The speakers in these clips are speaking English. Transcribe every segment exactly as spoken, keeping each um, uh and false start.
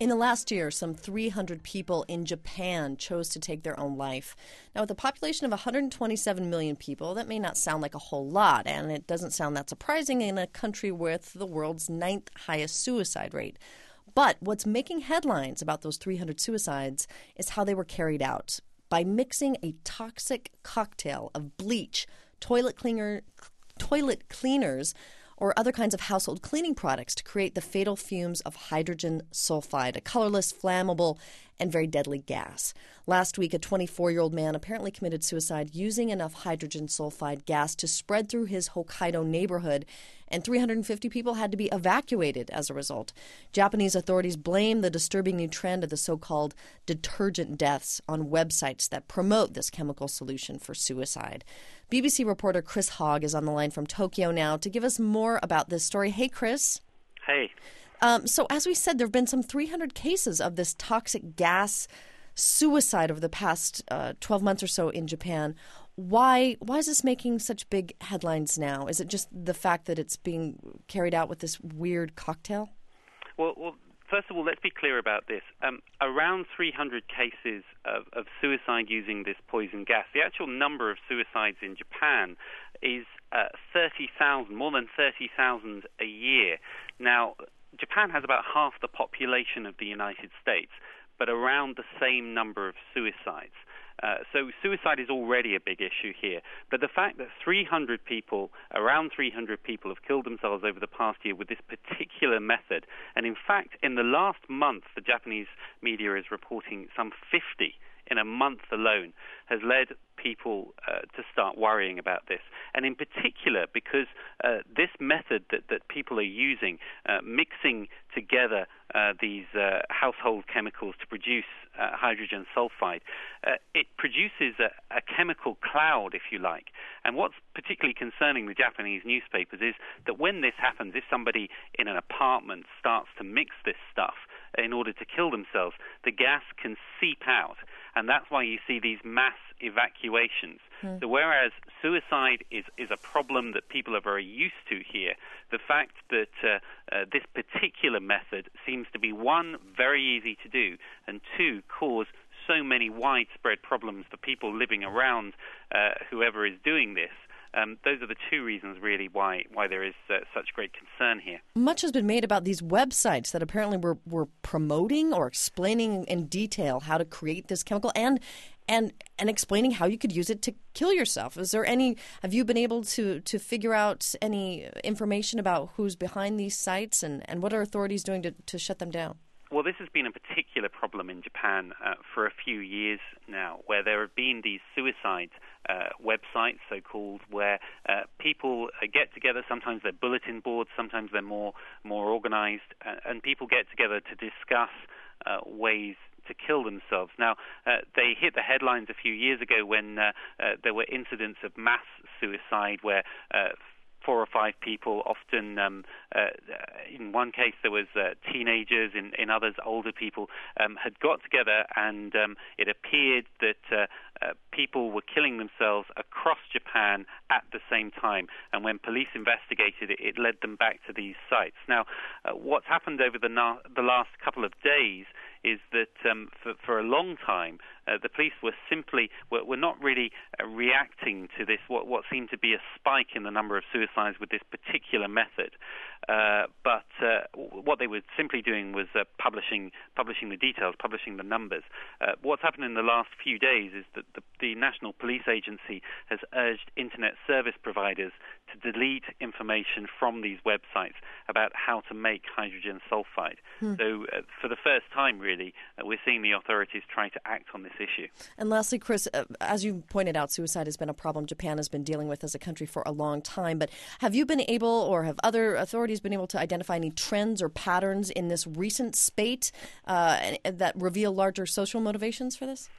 In the last year, some three hundred people in Japan chose to take their own life. Now, with a population of one hundred twenty-seven million people, that may not sound like a whole lot, and it doesn't sound that surprising in a country with the world's ninth highest suicide rate. But what's making headlines about those three hundred suicides is how they were carried out, by mixing a toxic cocktail of bleach, toilet cleaner, toilet cleaners, or other kinds of household cleaning products to create the fatal fumes of hydrogen sulfide, a colorless, flammable, and very deadly gas. Last week, a twenty-four-year-old man apparently committed suicide using enough hydrogen sulfide gas to spread through his Hokkaido neighborhood, and three hundred fifty people had to be evacuated as a result. Japanese authorities blame the disturbing new trend of the so-called detergent deaths on websites that promote this chemical solution for suicide. B B C reporter Chris Hogg is on the line from Tokyo now to give us more about this story. Hey, Chris. Hey. Um, so as we said, there have been some three hundred cases of this toxic gas suicide over the past uh, twelve months or so in Japan. Why why is this making such big headlines now? Is it just the fact that it's being carried out with this weird cocktail? Well, well first of all, let's be clear about this. Um, around three hundred cases of, of suicide using this poison gas. The actual number of suicides in Japan is uh, thirty thousand, more than thirty thousand a year. Now, Japan has about half the population of the United States, but around the same number of suicides. Uh, so suicide is already a big issue here. But the fact that three hundred people, around three hundred people, have killed themselves over the past year with this particular method, and in fact, in the last month, the Japanese media is reporting some fifty in a month alone, has led people uh, to start worrying about this. And in particular, because uh, this method that, that people are using, uh, mixing together uh, these uh, household chemicals to produce uh, hydrogen sulfide, uh, it produces a, a chemical cloud, if you like. And what's particularly concerning the Japanese newspapers is that when this happens, if somebody in an apartment starts to mix this stuff in order to kill themselves, the gas can seep out. And that's why you see these mass evacuations. Mm. So whereas suicide is, is a problem that people are very used to here, the fact that uh, uh, this particular method seems to be, one, very easy to do, and two, cause so many widespread problems for people living around uh, whoever is doing this. Um, those are the two reasons, really, why why there is uh, such great concern here. Much has been made about these websites that apparently were, were promoting or explaining in detail how to create this chemical and and and explaining how you could use it to kill yourself. Is there any? Have you been able to, to figure out any information about who's behind these sites and, and what are authorities doing to, to shut them down? Well, this has been a particular problem in Japan uh, for a few years now, where there have been these suicide uh, websites, so-called, where uh, people uh, get together. Sometimes they're bulletin boards, sometimes they're more more organized, uh, and people get together to discuss uh, ways to kill themselves. Now, uh, they hit the headlines a few years ago when uh, uh, there were incidents of mass suicide where uh, four or five people, often um, uh, in one case there was uh, teenagers, in, in others older people, um, had got together, and um, it appeared that uh, uh, people were killing themselves across Japan at the same time. And when police investigated it, it led them back to these sites. Now, uh, what's happened over the, na- the last couple of days is that um, for, for a long time, uh, the police were simply, were, were not really uh, reacting to this, what, what seemed to be a spike in the number of suicides with this particular method. Uh, but uh, what they were simply doing was uh, publishing publishing the details, publishing the numbers. Uh, what's happened in the last few days is that the, the National Police Agency has urged internet service providers to delete information from these websites about how to make hydrogen sulfide. Hmm. So uh, for the first time, really, uh, we're seeing the authorities try to act on this issue. And lastly, Chris, uh, as you pointed out, suicide has been a problem Japan has been dealing with as a country for a long time. But have you been able, or have other authorities been able to identify any trends or patterns in this recent spate uh, that reveal larger social motivations for this?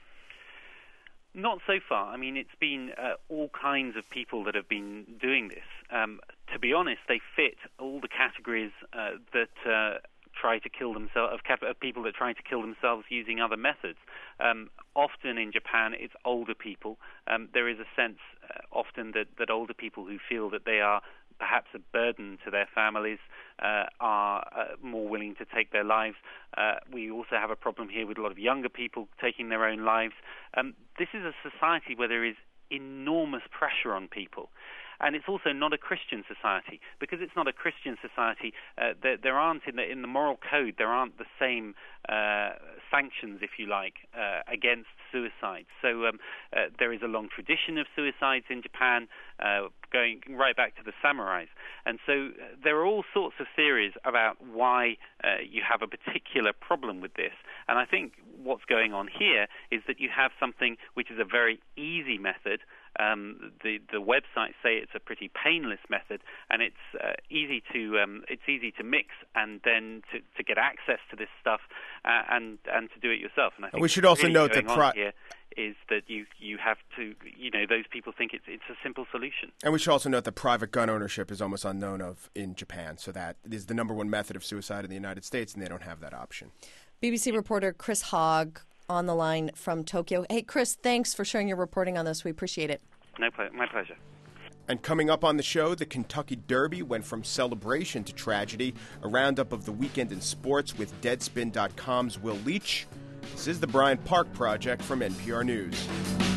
Not so far. I mean, it's been uh, all kinds of people that have been doing this. Um, to be honest, they fit all the categories uh, that uh, try to kill themselves, of, cap- of people that try to kill themselves using other methods. Um, often in Japan, it's older people. Um, there is a sense uh, often that, that older people who feel that they are perhaps a burden to their families uh, are uh, more willing to take their lives. Uh, we also have a problem here with a lot of younger people taking their own lives. Um, this is a society where there is enormous pressure on people. And it's also not a Christian society. Because it's not a Christian society, uh, there, there aren't, in the, in the moral code, there aren't the same uh, sanctions, if you like, uh, against suicide. So um, uh, there is a long tradition of suicides in Japan, uh, going right back to the samurais. And so uh, there are all sorts of theories about why uh, you have a particular problem with this. And I think what's going on here is that you have something which is a very easy method. Um, the the websites say it's a pretty painless method, and it's uh, easy to um, it's easy to mix and then to, to get access to this stuff uh, and and to do it yourself. And I think we should also really note going that on pro- here is that you you have to you know those people think it's it's a simple solution. And we should also note that private gun ownership is almost unknown of in Japan, so that is the number one method of suicide in the United States, and they don't have that option. B B C reporter Chris Hogg on the line from Tokyo. Hey, Chris, thanks for sharing your reporting on this. We appreciate it. No, my pleasure. And coming up on the show, the Kentucky Derby went from celebration to tragedy. A roundup of the weekend in sports with Deadspin dot com's Will Leach. This is the Bryant Park Project from N P R News.